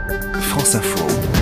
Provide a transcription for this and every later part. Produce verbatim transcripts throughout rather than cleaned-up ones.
France Info.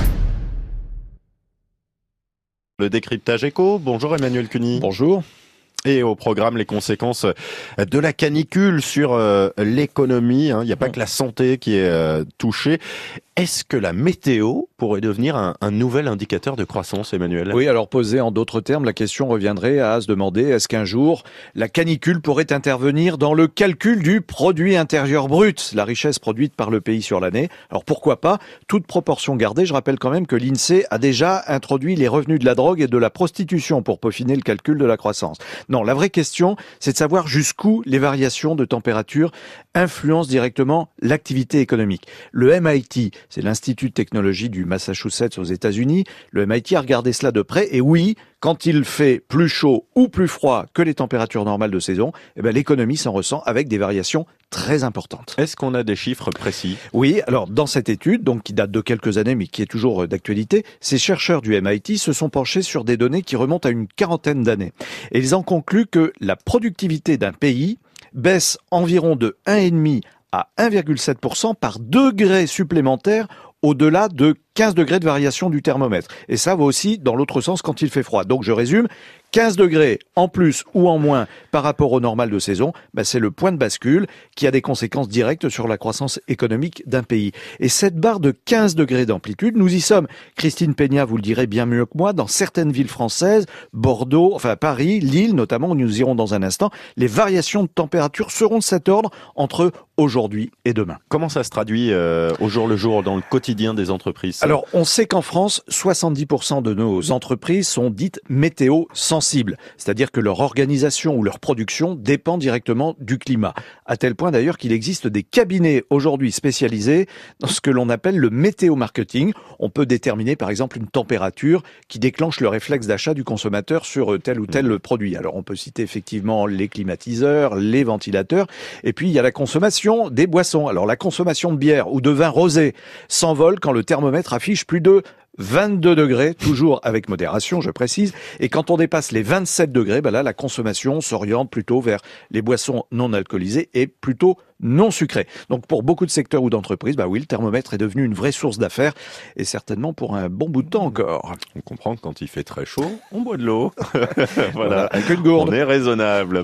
Le décryptage éco. Bonjour Emmanuel Cuny. Bonjour. Et au programme, les conséquences de la canicule sur euh, l'économie. Hein. Il n'y a pas que la santé qui est euh, touchée. Est-ce que la météo pourrait devenir un, un nouvel indicateur de croissance, Emmanuel ? Oui, alors posé en d'autres termes, la question reviendrait à se demander est-ce qu'un jour la canicule pourrait intervenir dans le calcul du produit intérieur brut, la richesse produite par le pays sur l'année. Alors pourquoi pas, toute proportion gardée. Je rappelle quand même que l'INSEE a déjà introduit les revenus de la drogue et de la prostitution pour peaufiner le calcul de la croissance. Non, la vraie question, c'est de savoir jusqu'où les variations de température influencent directement l'activité économique. Le M I T, c'est l'Institut de technologie du Massachusetts aux États-Unis. Le M I T a regardé cela de près et oui, quand il fait plus chaud ou plus froid que les températures normales de saison, eh ben l'économie s'en ressent avec des variations très importantes. Est-ce qu'on a des chiffres précis ? Oui, alors dans cette étude, donc qui date de quelques années mais qui est toujours d'actualité, ces chercheurs du M I T se sont penchés sur des données qui remontent à une quarantaine d'années. Et ils en concluent que la productivité d'un pays baisse environ de un virgule cinq à un virgule sept pour cent par degré supplémentaire au-delà de quinze degrés de variation du thermomètre. Et ça va aussi dans l'autre sens quand il fait froid. Donc je résume, quinze degrés en plus ou en moins par rapport au normal de saison, ben c'est le point de bascule qui a des conséquences directes sur la croissance économique d'un pays. Et cette barre de quinze degrés d'amplitude, nous y sommes. Christine Peña vous le direz bien mieux que moi, dans certaines villes françaises, Bordeaux, enfin Paris, Lille notamment, où nous irons dans un instant, les variations de température seront de cet ordre entre aujourd'hui et demain. Comment ça se traduit euh, au jour le jour dans le quotidien des entreprises ? Alors, on sait qu'en France, soixante-dix pour cent de nos entreprises sont dites météo-sensibles, c'est-à-dire que leur organisation ou leur production dépend directement du climat. À tel point d'ailleurs qu'il existe des cabinets aujourd'hui spécialisés dans ce que l'on appelle le météo-marketing. On peut déterminer par exemple une température qui déclenche le réflexe d'achat du consommateur sur tel ou tel produit. Alors, on peut citer effectivement les climatiseurs, les ventilateurs, et puis il y a la consommation des boissons. Alors, la consommation de bière ou de vin rosé s'envole quand le thermomètre affiche plus de vingt-deux degrés, toujours avec modération, je précise. Et quand on dépasse les vingt-sept degrés, ben là, la consommation s'oriente plutôt vers les boissons non alcoolisées et plutôt non sucrées. Donc, pour beaucoup de secteurs ou d'entreprises, bah oui, le thermomètre est devenu une vraie source d'affaires et certainement pour un bon bout de temps encore. On comprend que quand il fait très chaud, on boit de l'eau. Voilà, Voilà, avec une gourde. On est raisonnable.